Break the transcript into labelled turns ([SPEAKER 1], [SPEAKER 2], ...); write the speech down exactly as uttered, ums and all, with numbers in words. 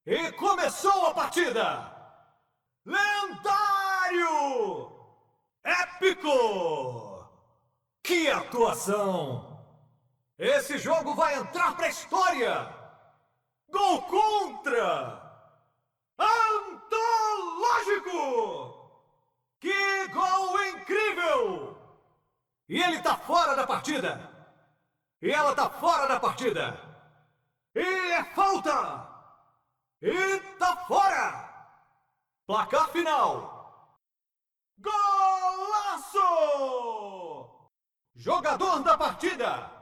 [SPEAKER 1] E começou a partida! Lendário! Épico! Que atuação! Esse jogo vai entrar pra história! Gol contra! Antológico! Que gol incrível! E ele tá fora da partida! E ela tá fora da partida! E é falta! E tá fora! Placar final! Golaço! Jogador da partida!